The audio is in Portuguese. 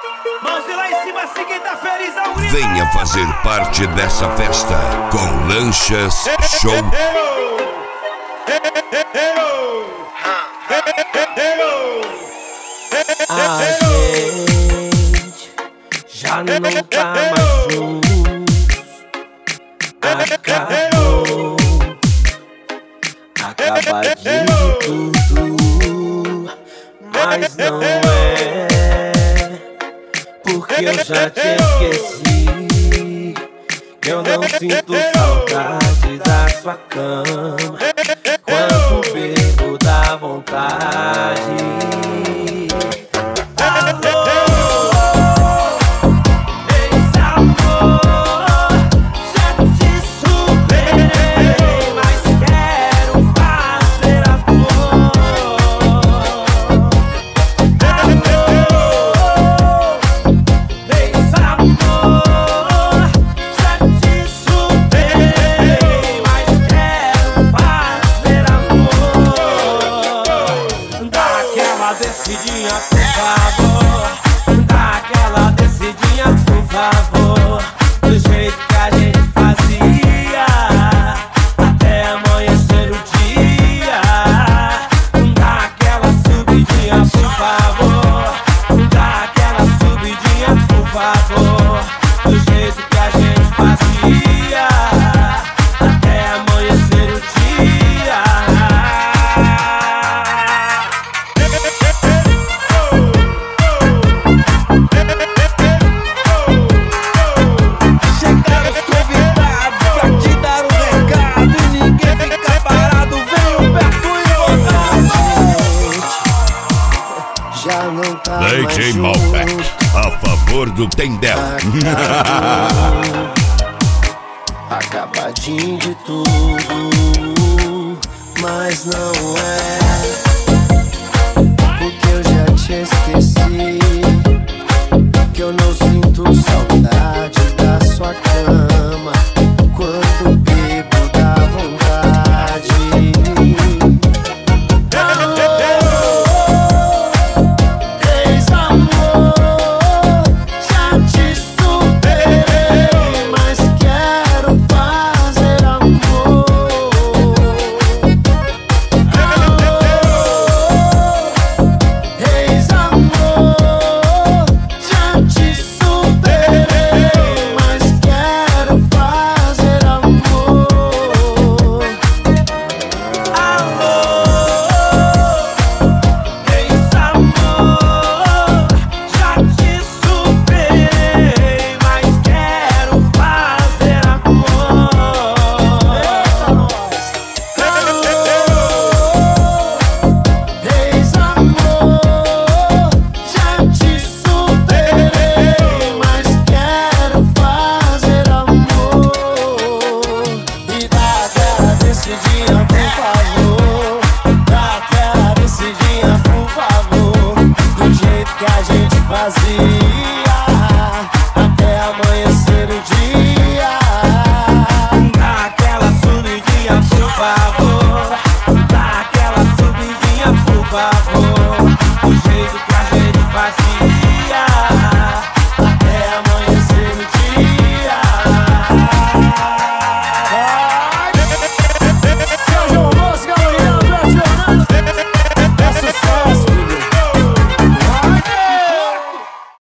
Mãos lá em cima, se quem tá feliz ao grito. Venha fazer parte dessa festa com Lanchas Show. A gente já não tá mais juntos. Acabou, acabadinho de tudo. Mas não é, porque eu já te esqueci. Eu não sinto saudade da sua cama. Quando bebo dá vontade. Descidinha, por favor, dá aquela descidinha, por favor, do jeito que a gente fazia, até amanhecer o dia. Dá aquela subidinha, por favor, dá aquela subidinha, por favor, do jeito que a gente fazia, até amanhecer o dia. DJ Malbec, a favor do Tendel. Acabadinho de tudo, mas não é, porque eu já te esqueci. Que eu não sinto saudade da sua cama. Quando bebo dá vontade. Descidinha, por favor, dá aquela descidinha, por favor, do jeito que a gente fazia.